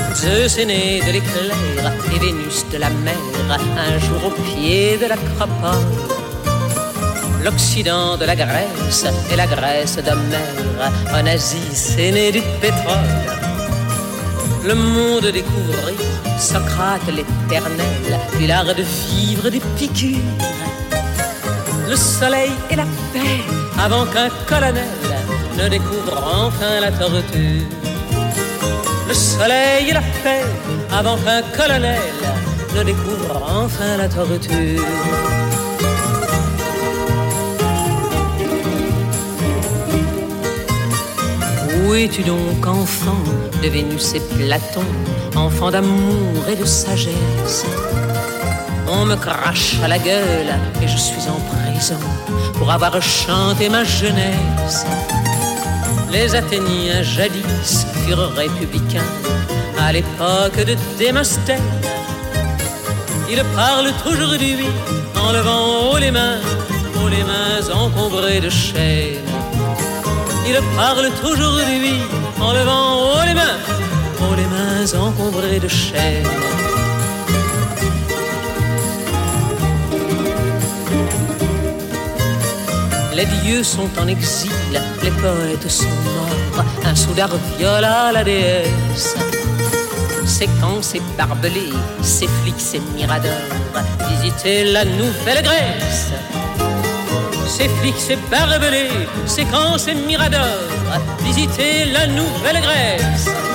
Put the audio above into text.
Zeus est né de l'éclair et Vénus de la mer, un jour au pied de l'acropole. L'Occident de la Grèce et la Grèce d'Homère, en Asie c'est né du pétrole. Le monde découvrit Socrate l'éternel, puis l'art de vivre des piqûres. Le soleil et la paix avant qu'un colonel ne découvre enfin la tortue. Le soleil et la paix avant qu'un colonel ne découvre enfin la tortue. Où es-tu donc, enfant de Vénus et Platon, enfant d'amour et de sagesse? On me crache à la gueule et je suis en prison pour avoir chanté ma jeunesse. Les Athéniens jadis furent républicains à l'époque de Démosthène. Ils parlent aujourd'hui en levant haut les mains encombrées de chaînes. Ils parlent aujourd'hui en levant haut les mains encombrées de chaînes. Les dieux sont en exil, les poètes sont morts, un soudard viola la déesse. C'est quand c'est barbelé, c'est flics, c'est miradors, visitez la Nouvelle-Grèce. C'est flics, c'est barbelé, c'est quand c'est miradors, visitez la Nouvelle-Grèce.